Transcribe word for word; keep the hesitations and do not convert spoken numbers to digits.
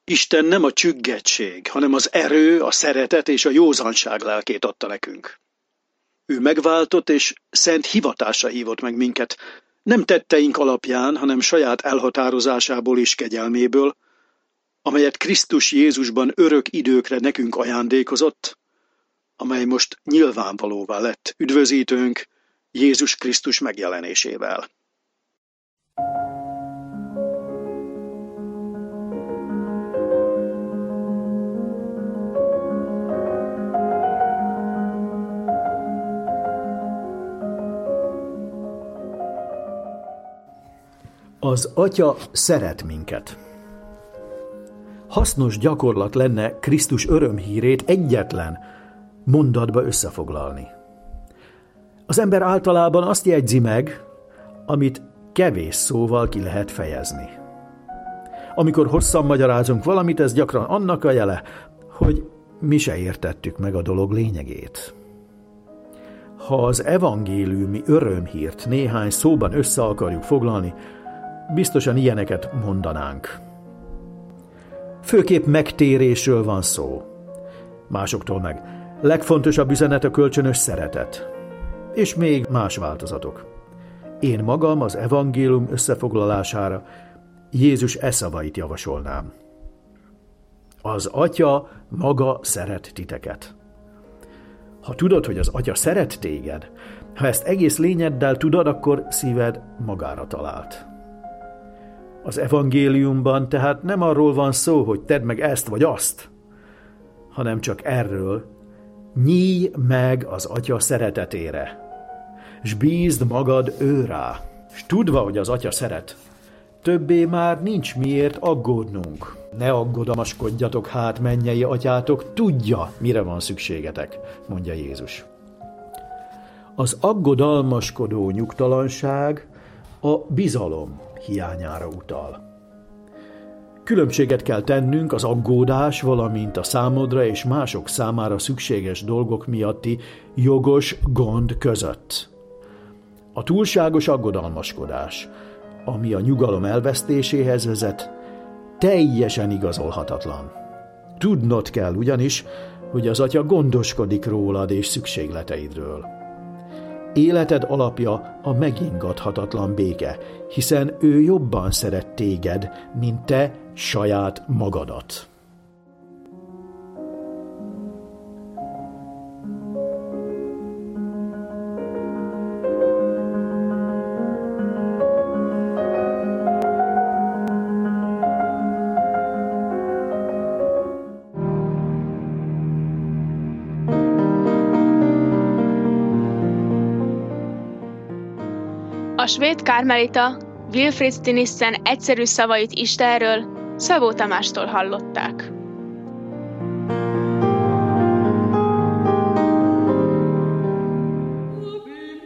Isten nem a csüggettség, hanem az erő, a szeretet és a józanság lelkét adta nekünk. Ő megváltott és szent hivatásra hívott meg minket, nem tetteink alapján, hanem saját elhatározásából és kegyelméből, amelyet Krisztus Jézusban örök időkre nekünk ajándékozott, amely most nyilvánvalóvá lett üdvözítőnk Jézus Krisztus megjelenésével. Az Atya szeret minket. Hasznos gyakorlat lenne Krisztus örömhírét egyetlen mondatba összefoglalni. Az ember általában azt jegyzi meg, amit kevés szóval ki lehet fejezni. Amikor hosszan magyarázunk valamit, ez gyakran annak a jele, hogy mi se értettük meg a dolog lényegét. Ha az evangéliumi örömhírt néhány szóban össze akarjuk foglalni, biztosan ilyeneket mondanánk. Főképp megtérésről van szó. Másoktól meg legfontosabb üzenet a kölcsönös szeretet. És még más változatok. Én magam az evangélium összefoglalására Jézus e szavait javasolnám. Az Atya maga szeret titeket. Ha tudod, hogy az Atya szeret téged, ha ezt egész lényeddel tudod, akkor szíved magára talált. Az evangéliumban tehát nem arról van szó, hogy tedd meg ezt vagy azt, hanem csak erről: nyílj meg az Atya szeretetére, s bízd magad ő rá, s tudva, hogy az Atya szeret, többé már nincs miért aggódnunk. Ne aggodalmaskodjatok hát, mennyei atyátok, tudja, mire van szükségetek, mondja Jézus. Az aggodalmaskodó nyugtalanság a bizalom hiányára utal. Különbséget kell tennünk az aggódás, valamint a számodra és mások számára szükséges dolgok miatti jogos gond között. A túlságos aggodalmaskodás, ami a nyugalom elvesztéséhez vezet, teljesen igazolhatatlan. Tudnod kell ugyanis, hogy az Atya gondoskodik rólad és szükségleteidről. Életed alapja a megingathatatlan béke, hiszen ő jobban szeret téged, mint te saját magadat. A svéd kármelita Wilfrid Stinissen egyszerű szavait Istenről Szabó Tamástól hallották.